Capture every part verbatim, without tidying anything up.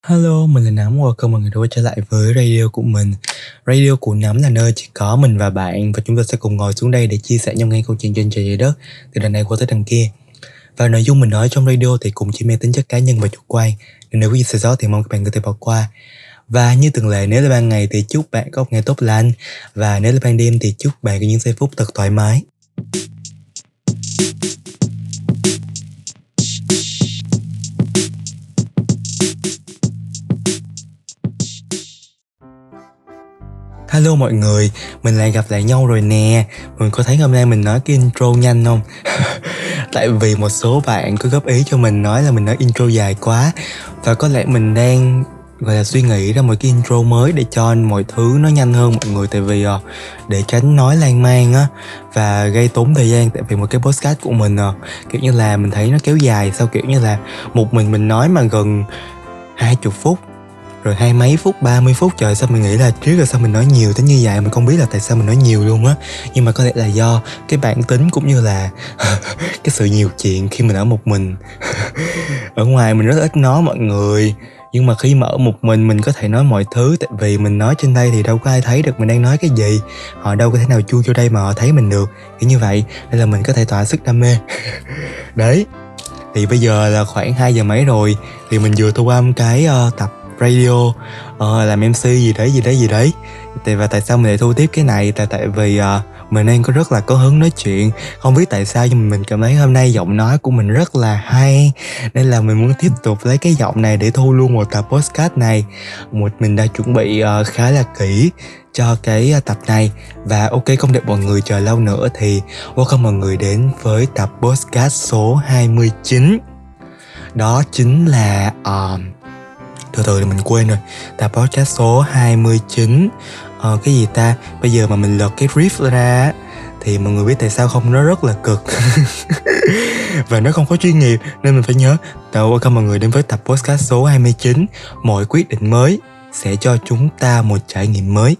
Hello, mình là Nấm. Welcome mọi người đã quay trở lại với radio của mình. Radio của Nấm là nơi chỉ có mình và bạn, và chúng ta sẽ cùng ngồi xuống đây để chia sẻ nhau nghe câu chuyện trên trời dưới đất, từ đằng này qua tới đằng kia. Và nội dung mình nói trong radio thì cũng chỉ mang tính chất cá nhân và chủ quan, nên nếu có gì sai sót thì mong các bạn có thể bỏ qua. Và như thường lệ, nếu là ban ngày thì chúc bạn có một ngày tốt lành, và nếu là ban đêm thì chúc bạn có những giây phút thật thoải mái. Hello mọi người, mình lại gặp lại nhau rồi nè. Mình có thấy hôm nay mình nói cái intro nhanh không? Tại vì một số bạn có góp ý cho mình nói là mình nói intro dài quá, và có lẽ mình đang gọi là suy nghĩ ra một cái intro mới để cho mọi thứ nó nhanh hơn mọi người. Tại vì uh, để tránh nói lan man á và gây tốn thời gian. Tại vì một cái podcast của mình uh, kiểu như là mình thấy nó kéo dài, sao kiểu như là một mình mình nói mà gần hai chục phút, rồi hai mấy phút, ba mươi phút. Trời, sao mình nghĩ là trước là sao mình nói nhiều tới như vậy. Mình không biết là tại sao mình nói nhiều luôn á. Nhưng mà có lẽ là do cái bản tính cũng như là cái sự nhiều chuyện khi mình ở một mình. Ở ngoài mình rất ít nói mọi người, nhưng mà khi mà ở một mình mình có thể nói mọi thứ. Tại vì mình nói trên đây thì đâu có ai thấy được mình đang nói cái gì. Họ đâu có thể nào chui vô đây mà họ thấy mình được, kiểu như vậy. Nên là mình có thể tỏa sức đam mê. Đấy. Thì bây giờ là khoảng hai giờ mấy rồi. Thì mình vừa thu âm cái uh, tập radio, uh, làm em xê gì đấy gì đấy gì đấy. Và tại sao mình lại thu tiếp cái này? Tại tại vì uh, mình đang có rất là có hứng nói chuyện. Không biết tại sao nhưng mình cảm thấy hôm nay giọng nói của mình rất là hay, nên là mình muốn tiếp tục lấy cái giọng này để thu luôn một tập podcast này. Một mình đã chuẩn bị uh, khá là kỹ cho cái uh, tập này. Và ok, không để mọi người chờ lâu nữa thì welcome mọi người đến với tập podcast số hai mươi chín. Đó chính là uh, từ từ thì mình quên rồi. Tập podcast số hai mươi chín. Ờ, cái gì ta? Bây giờ mà mình lật cái riff ra thì mọi người biết tại sao không? Nó rất là cực. Và nó không có chuyên nghiệp, nên mình phải nhớ. Đâu, welcome mọi người đến với tập podcast số hai mươi chín. Mọi quyết định mới sẽ cho chúng ta một trải nghiệm mới.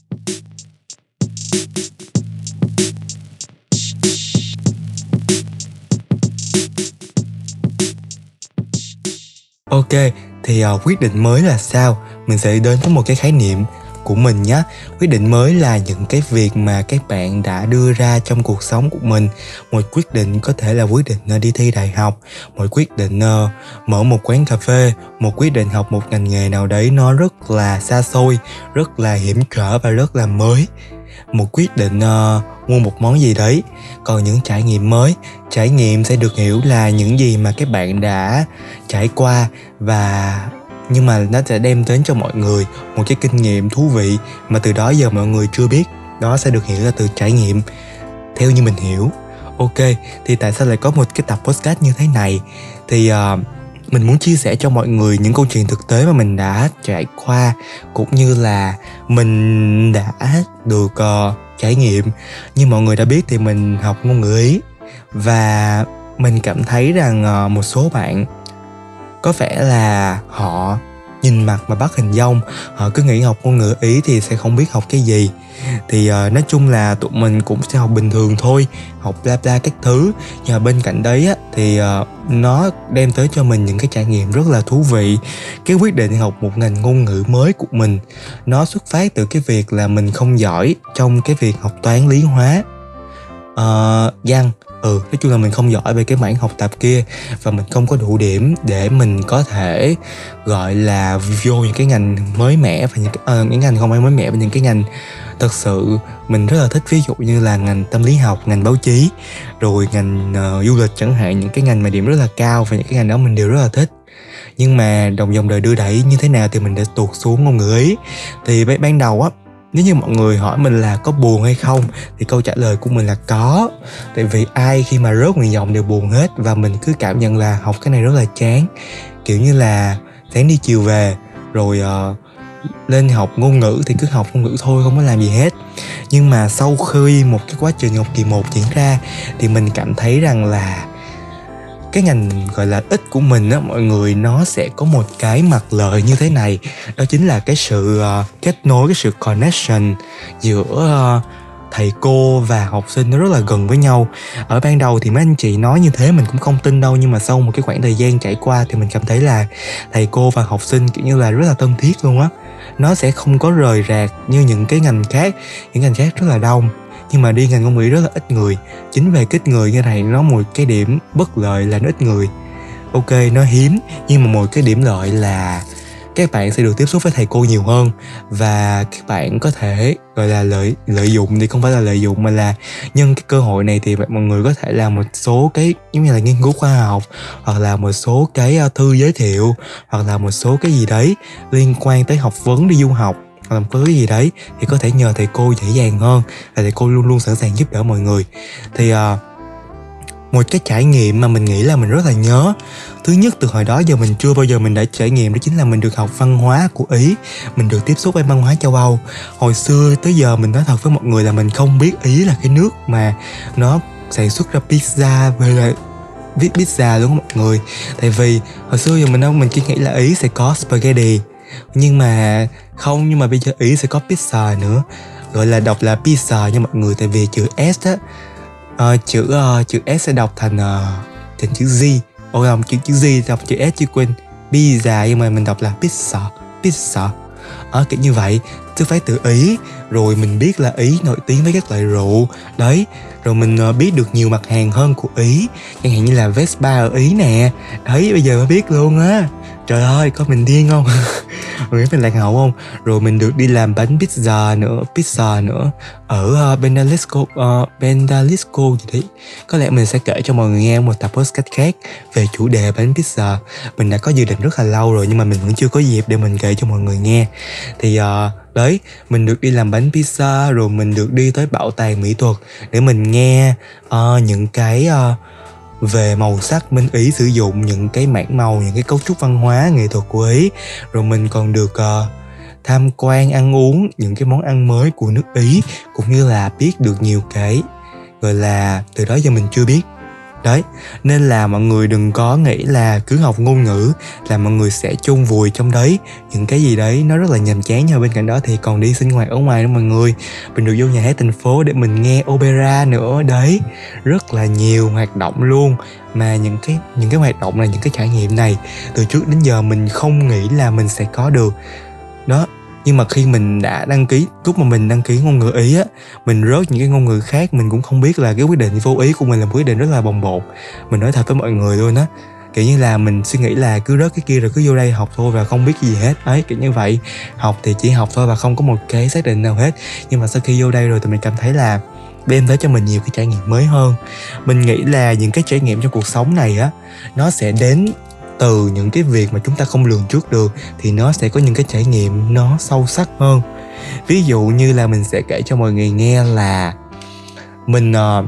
Ok, thì uh, quyết định mới là sao? Mình sẽ đến với một cái khái niệm của mình nhé. Quyết định mới là những cái việc mà các bạn đã đưa ra trong cuộc sống của mình. Một quyết định có thể là quyết định uh, đi thi đại học, một quyết định uh, mở một quán cà phê, một quyết định học một ngành nghề nào đấy nó rất là xa xôi, rất là hiểm trở và rất là mới. Một quyết định uh, mua một món gì đấy. Còn những trải nghiệm mới, trải nghiệm sẽ được hiểu là những gì mà các bạn đã trải qua, và nhưng mà nó sẽ đem đến cho mọi người một cái kinh nghiệm thú vị mà từ đó giờ mọi người chưa biết. Đó sẽ được hiểu là từ trải nghiệm, theo như mình hiểu. Ok, thì tại sao lại có một cái tập podcast như thế này? Thì uh, mình muốn chia sẻ cho mọi người những câu chuyện thực tế mà mình đã trải qua, cũng như là mình đã được uh, trải nghiệm. Như mọi người đã biết thì mình học ngôn ngữ Ý, và mình cảm thấy rằng uh, một số bạn có vẻ là họ nhìn mặt mà bắt hình dong. Họ cứ nghĩ học ngôn ngữ Ý thì sẽ không biết học cái gì. Thì uh, nói chung là tụi mình cũng sẽ học bình thường thôi, học bla bla các thứ. Nhưng mà bên cạnh đấy á, thì uh, nó đem tới cho mình những cái trải nghiệm rất là thú vị. Cái quyết định học một ngành ngôn ngữ mới của mình, nó xuất phát từ cái việc là mình không giỏi trong cái việc học toán lý hóa, uh, văn. Ừ, nói chung là mình không giỏi về cái mảng học tập kia, và mình không có đủ điểm để mình có thể gọi là vô những cái ngành mới mẻ, và những cái, uh, những ngành không phải mới mẻ, và những cái ngành thật sự mình rất là thích. Ví dụ như là ngành tâm lý học, ngành báo chí, rồi ngành uh, du lịch chẳng hạn. Những cái ngành mà điểm rất là cao, và những cái ngành đó mình đều rất là thích. Nhưng mà đồng dòng đời đưa đẩy như thế nào thì mình đã tuột xuống ngôn ngữ Ý. Thì ban đầu á, nếu như mọi người hỏi mình là có buồn hay không, thì câu trả lời của mình là có. Tại vì ai khi mà rớt nguyện vọng đều buồn hết, và mình cứ cảm nhận là học cái này rất là chán. Kiểu như là sáng đi chiều về, rồi uh, lên học ngôn ngữ thì cứ học ngôn ngữ thôi, không có làm gì hết. Nhưng mà sau khi một cái quá trình học kỳ một diễn ra, thì mình cảm thấy rằng là cái ngành gọi là ích của mình á mọi người, nó sẽ có một cái mặt lợi như thế này. Đó chính là cái sự uh, kết nối, cái sự connection giữa uh, thầy cô và học sinh nó rất là gần với nhau. Ở ban đầu thì mấy anh chị nói như thế mình cũng không tin đâu, nhưng mà sau một cái khoảng thời gian trải qua thì mình cảm thấy là thầy cô và học sinh kiểu như là rất là thân thiết luôn á. Nó sẽ không có rời rạc như những cái ngành khác. Những ngành khác rất là đông, nhưng mà đi ngành công nghệ rất là ít người. Chính về cái ít người như này nó một cái điểm bất lợi là nó ít người. Ok, nó hiếm, nhưng mà một cái điểm lợi là các bạn sẽ được tiếp xúc với thầy cô nhiều hơn, và các bạn có thể gọi là lợi lợi dụng thì không phải là lợi dụng mà là nhân cái cơ hội này thì mọi người có thể làm một số cái giống như là nghiên cứu khoa học, hoặc là một số cái thư giới thiệu, hoặc là một số cái gì đấy liên quan tới học vấn, đi du học, hoặc là một cái gì đấy thì có thể nhờ thầy cô dễ dàng hơn, và thầy cô luôn luôn sẵn sàng giúp đỡ mọi người. Thì uh, một cái trải nghiệm mà mình nghĩ là mình rất là nhớ, thứ nhất từ hồi đó giờ mình chưa bao giờ mình đã trải nghiệm, đó chính là mình được học văn hóa của Ý. Mình được tiếp xúc với văn hóa châu Âu. Hồi xưa tới giờ mình nói thật với mọi người là mình không biết Ý là cái nước mà nó sản xuất ra pizza với lại viết pizza luôn mọi người. Tại vì hồi xưa giờ mình đâu mình chỉ nghĩ là Ý sẽ có spaghetti, nhưng mà không, nhưng mà bây giờ Ý sẽ có pizza nữa, gọi là đọc là pizza nha mọi người. Tại vì chữ S á, uh, chữ uh, chữ S sẽ đọc thành uh, thành chữ Z. Ồ không, chữ chữ Z đọc chữ S chứ quên pizza, nhưng mà mình đọc là pizza, pizza. Ở kiểu như vậy, xuất phát từ Ý. Rồi mình biết là Ý nổi tiếng với các loại rượu đấy. Rồi mình biết được nhiều mặt hàng hơn của Ý, chẳng hạn như là Vespa ở Ý nè. Đấy, bây giờ mới biết luôn á. Trời ơi, có mình điên không? Mình biết mình lạc hậu không? Rồi mình được đi làm bánh pizza nữa, pizza nữa ở uh, Bendalisco, uh, Bendalisco gì đấy. Có lẽ mình sẽ kể cho mọi người nghe một tập podcast khác về chủ đề bánh pizza. Mình đã có dự định rất là lâu rồi, nhưng mà mình vẫn chưa có dịp để mình kể cho mọi người nghe. Thì uh, đấy, mình được đi làm bánh pizza, rồi mình được đi tới bảo tàng mỹ thuật để mình nghe uh, những cái uh, về màu sắc bên Ý sử dụng, những cái mảng màu, những cái cấu trúc văn hóa nghệ thuật của Ý. Rồi mình còn được uh, tham quan ăn uống những cái món ăn mới của nước Ý, cũng như là biết được nhiều cái gọi là từ đó giờ mình chưa biết. Đấy, nên là mọi người đừng có nghĩ là cứ học ngôn ngữ là mọi người sẽ chôn vùi trong đấy những cái gì đấy nó rất là nhàm chán, nhưng bên cạnh đó thì còn đi sinh hoạt ở ngoài đó mọi người. Mình được vô nhà hát thành phố để mình nghe opera nữa đấy, rất là nhiều hoạt động luôn. Mà những cái những cái hoạt động này, những cái trải nghiệm này từ trước đến giờ mình không nghĩ là mình sẽ có được đó. Nhưng mà khi mình đã đăng ký, lúc mà mình đăng ký ngôn ngữ Ý á, mình rớt những cái ngôn ngữ khác, mình cũng không biết là cái quyết định vô Ý của mình là một quyết định rất là bồng bột. Mình nói thật với mọi người luôn á, kiểu như là mình suy nghĩ là cứ rớt cái kia rồi cứ vô đây học thôi và không biết gì hết ấy, kiểu như vậy. Học thì chỉ học thôi và không có một cái xác định nào hết. Nhưng mà sau khi vô đây rồi thì mình cảm thấy là đem tới cho mình nhiều cái trải nghiệm mới hơn. Mình nghĩ là những cái trải nghiệm trong cuộc sống này á, nó sẽ đến từ những cái việc mà chúng ta không lường trước được, thì nó sẽ có những cái trải nghiệm nó sâu sắc hơn. Ví dụ như là mình sẽ kể cho mọi người nghe là mình uh,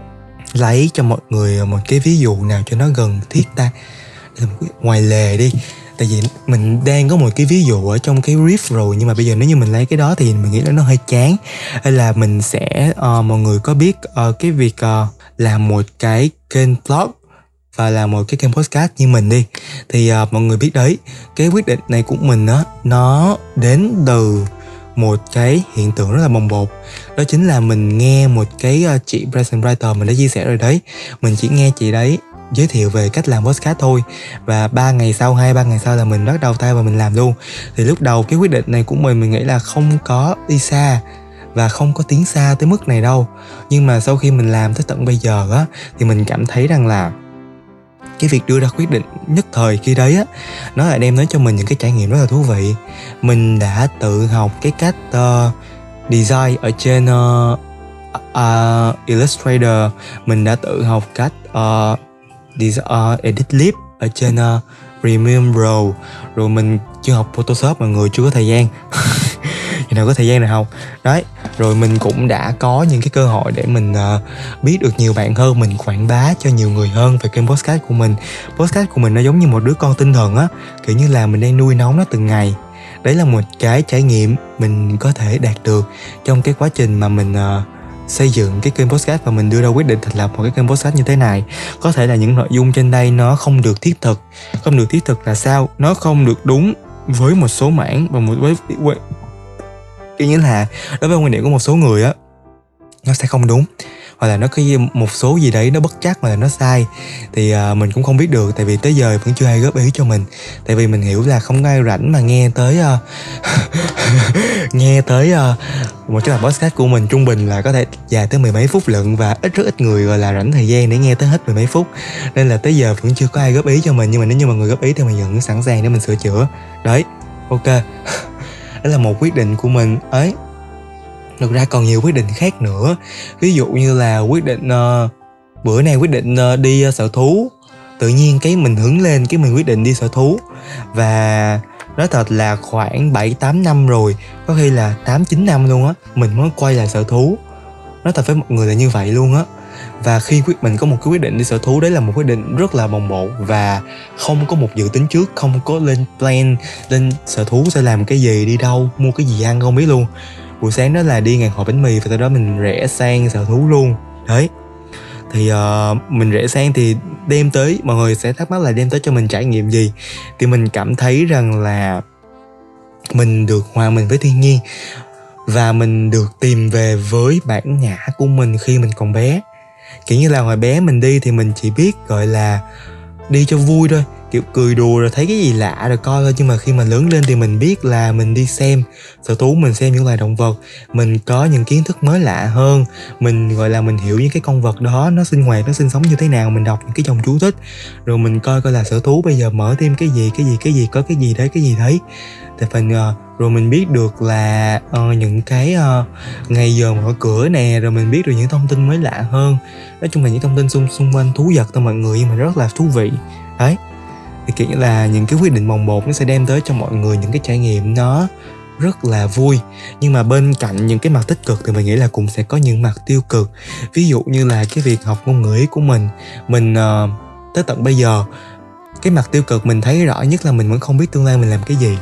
lấy cho mọi người một cái ví dụ nào cho nó gần thiết ta. Ngoài lề đi, tại vì mình đang có một cái ví dụ ở trong cái riff rồi, nhưng mà bây giờ nếu như mình lấy cái đó thì mình nghĩ là nó hơi chán. Hay là mình sẽ uh, mọi người có biết uh, cái việc uh, làm một cái kênh blog và là một cái kênh podcast như mình đi, thì uh, mọi người biết đấy, cái quyết định này của mình á, nó đến từ một cái hiện tượng rất là bồng bột. Đó chính là mình nghe một cái uh, chị Present Writer mình đã chia sẻ rồi đấy. Mình chỉ nghe chị đấy giới thiệu về cách làm podcast thôi, và ba ngày sau, hai ba ngày sau là mình bắt đầu tay và mình làm luôn. Thì lúc đầu cái quyết định này của mình mình nghĩ là không có đi xa và không có tiến xa tới mức này đâu. Nhưng mà sau khi mình làm tới tận bây giờ á, thì mình cảm thấy rằng là cái việc đưa ra quyết định nhất thời khi đấy á, nó lại đem đến cho mình những cái trải nghiệm rất là thú vị. Mình đã tự học cái cách uh, design ở trên uh, uh, Illustrator. Mình đã tự học cách uh, design, uh, edit clip ở trên uh, Premiere Pro. Rồi mình chưa học Photoshop, mọi người chưa có thời gian. Khi nào có thời gian nào học đấy. Rồi mình cũng đã có những cái cơ hội để mình uh, biết được nhiều bạn hơn, mình quảng bá cho nhiều người hơn về kênh podcast của mình. Podcast của mình nó giống như một đứa con tinh thần á, kiểu như là mình đang nuôi nấng nó từng ngày. Đấy là một cái trải nghiệm mình có thể đạt được trong cái quá trình mà mình uh, xây dựng cái kênh podcast, và mình đưa ra quyết định thành lập một cái kênh podcast như thế này. Có thể là những nội dung trên đây nó không được thiết thực. Không được thiết thực là sao? Nó không được đúng với một số mảng và một với kiểu như là đối với quan điểm của một số người á, nó sẽ không đúng, hoặc là nó có một số gì đấy nó bất chắc mà là nó sai, thì uh, mình cũng không biết được, tại vì tới giờ vẫn chưa ai góp ý cho mình. Tại vì mình hiểu là không có ai rảnh mà nghe tới uh, nghe tới uh, một cái tập podcast của mình trung bình là có thể dài tới mười mấy phút lận, và ít rất ít người gọi là rảnh thời gian để nghe tới hết mười mấy phút, nên là tới giờ vẫn chưa có ai góp ý cho mình. Nhưng mà nếu như mọi người góp ý thì mình vẫn sẵn sàng để mình sửa chữa. Đấy, ok. Đó là một quyết định của mình ấy. Thực ra còn nhiều quyết định khác nữa. Ví dụ như là quyết định uh, bữa nay quyết định uh, đi uh, sở thú. Tự nhiên cái mình hứng lên cái mình quyết định đi sở thú. Và nói thật là khoảng bảy tám năm rồi, có khi là tám chín năm luôn á, mình mới quay lại sở thú. Nói thật với mọi người là như vậy luôn á. Và khi quyết mình có một cái quyết định đi sở thú, đấy là một quyết định rất là bồng bột và không có một dự tính trước, không có lên plan lên sở thú sẽ làm cái gì, đi đâu, mua cái gì ăn không biết luôn. Buổi sáng đó là đi ngày hội bánh mì và sau đó mình rẽ sang sở thú luôn. Đấy, thì uh, mình rẽ sang thì đem tới, mọi người sẽ thắc mắc là đem tới cho mình trải nghiệm gì. Thì mình cảm thấy rằng là mình được hòa mình với thiên nhiên, và mình được tìm về với bản ngã của mình khi mình còn bé. Kiểu như là hồi bé mình đi thì mình chỉ biết gọi là đi cho vui thôi, kiểu cười đùa rồi thấy cái gì lạ rồi coi thôi. Nhưng mà khi mà lớn lên thì mình biết là mình đi xem sở thú, mình xem những loài động vật, mình có những kiến thức mới lạ hơn, mình gọi là mình hiểu những cái con vật đó nó sinh hoạt, nó sinh sống như thế nào, mình đọc những cái dòng chú thích, rồi mình coi coi là sở thú bây giờ mở thêm cái gì, cái gì, cái gì, có cái gì đấy, cái gì đấy. Thì phần uh, rồi mình biết được là uh, những cái uh, ngày giờ mở cửa nè, rồi mình biết được những thông tin mới lạ hơn. Nói chung là những thông tin xung, xung quanh thú vật thôi mọi người, nhưng mà rất là thú vị. Đấy, thì kiểu như là những cái quyết định bồng bột nó sẽ đem tới cho mọi người những cái trải nghiệm nó rất là vui. Nhưng mà bên cạnh những cái mặt tích cực thì mình nghĩ là cũng sẽ có những mặt tiêu cực. Ví dụ như là cái việc học ngôn ngữ của mình, mình uh, tới tận bây giờ cái mặt tiêu cực mình thấy rõ nhất là mình vẫn không biết tương lai mình làm cái gì.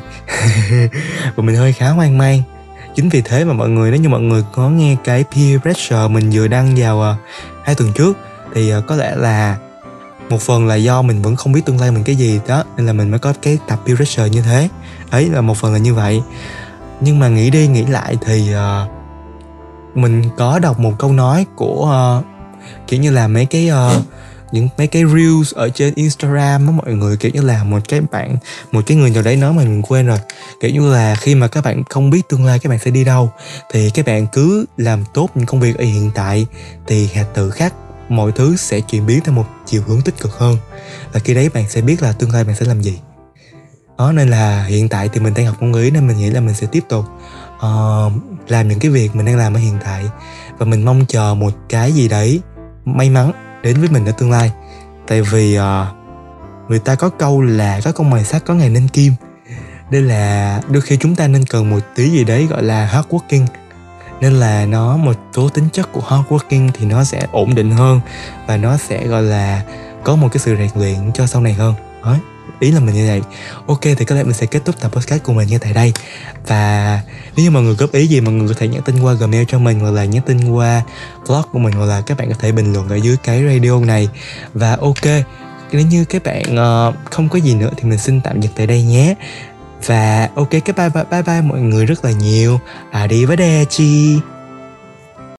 Và mình hơi khá hoang mang. Chính vì thế mà mọi người, nếu như mọi người có nghe cái peer pressure mình vừa đăng vào uh, hai tuần trước, thì uh, có lẽ là một phần là do mình vẫn không biết tương lai mình cái gì đó, nên là mình mới có cái tập peer pressure như thế. Ấy là một phần là như vậy. Nhưng mà nghĩ đi nghĩ lại thì uh, mình có đọc một câu nói của uh, kiểu như là mấy cái uh, những mấy cái reels ở trên Instagram á mọi người, kiểu như là một cái bạn một cái người nào đấy nói mà mình quên rồi, kiểu như là khi mà các bạn không biết tương lai các bạn sẽ đi đâu thì các bạn cứ làm tốt những công việc ở hiện tại, thì hạt tự khắc mọi thứ sẽ chuyển biến theo một chiều hướng tích cực hơn, và khi đấy bạn sẽ biết là tương lai bạn sẽ làm gì. Đó, nên là hiện tại thì mình đang học ngôn ngữ, nên mình nghĩ là mình sẽ tiếp tục uh, làm những cái việc mình đang làm ở hiện tại, và mình mong chờ một cái gì đấy may mắn đến với mình ở tương lai. Tại vì uh, người ta có câu là có con mài sắt có ngày nên kim, nên là đôi khi chúng ta nên cần một tí gì đấy gọi là hard working. Nên là nó một số tính chất của hard working thì nó sẽ ổn định hơn, và nó sẽ gọi là có một cái sự rèn luyện cho sau này hơn. Đó, ý là mình như vậy. Ok, thì có lẽ mình sẽ kết thúc tập podcast của mình như tại đây. Và nếu như mọi người góp ý gì, mọi người có thể nhắn tin qua Gmail cho mình, hoặc là nhắn tin qua blog của mình, hoặc là các bạn có thể bình luận ở dưới cái radio này. Và ok, nếu như các bạn uh, không có gì nữa thì mình xin tạm dừng tại đây nhé. Và ok, cái bye bye, bye bye mọi người rất là nhiều. Arrivederci.